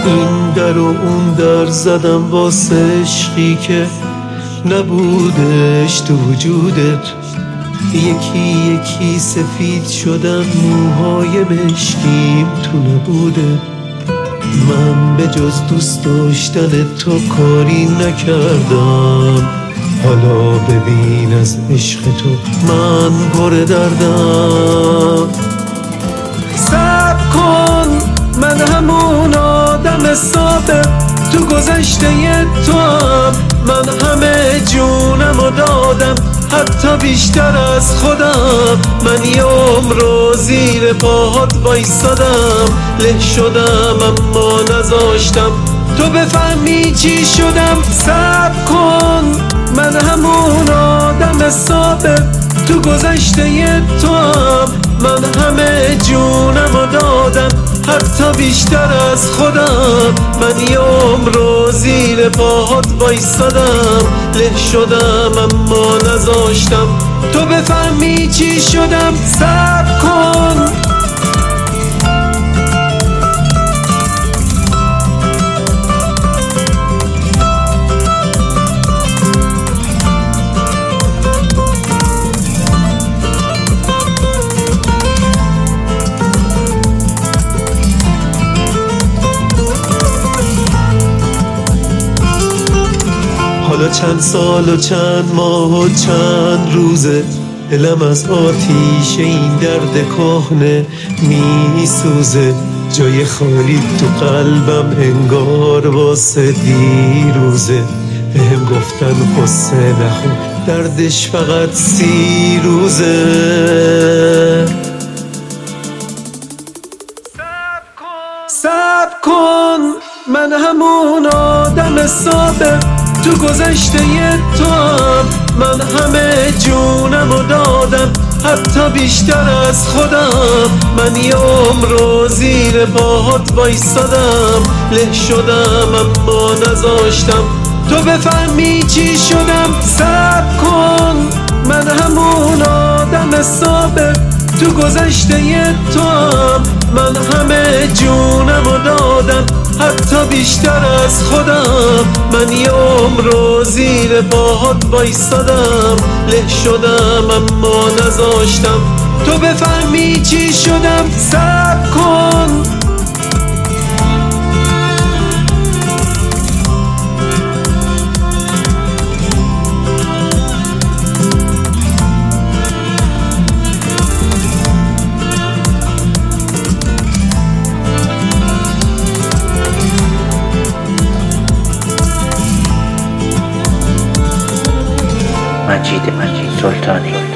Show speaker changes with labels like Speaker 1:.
Speaker 1: این در و اون در زدم واسه عشقی که نبودش تو وجودت. یکی یکی سفید شدن موهای مشکیم تو نبوده. من به جز دوست داشتن تو کاری نکردم. حالا ببین از عشق تو من پر دردم. صبر کن، من همون آدم ثابت تو گذشته تو هم. من همه جونمو دادم، حتی بیشتر از خودم. من یه عمر زیر پاهات وایسادم. له شدم اما نذاشتم تو بفهمی چی شدم. صبر کن، من همون آدم ثابت تو گذشته تو هم. من همه جونمو دادم، حتی بیشتر از خودم. من یه عمر زیر پاهات وایسادم. له شدم اما نذاشتم تو بفهمی چی شدم. صبر کن. حالا چند سال و چند ماه و چند روزه دلم از آتیش این درد کهنه میسوزه. جای خالی تو قلبم انگار واسه دیروزه. بهم گفتن قصه نخور، دردش فقط 30 روزه. صبر کن، من همون آدم ثابت تو گذشته تو هم. من همه جونمو دادم، حتی بیشتر از خودم. من یه عمر زیر پاهات وایسادم. له شدم اما نذاشتم تو بفهمی چی شدم. صبر کن، من همون آدم ثابت تو گذشته تو هم. من همه جونمو دادم، حتی بیشتر از خودم. من یه عمر زیر پاهات وایسادم. له شدم اما نذاشتم تو بفهمی چی شدم. صبر کن.
Speaker 2: مجید سلطانی.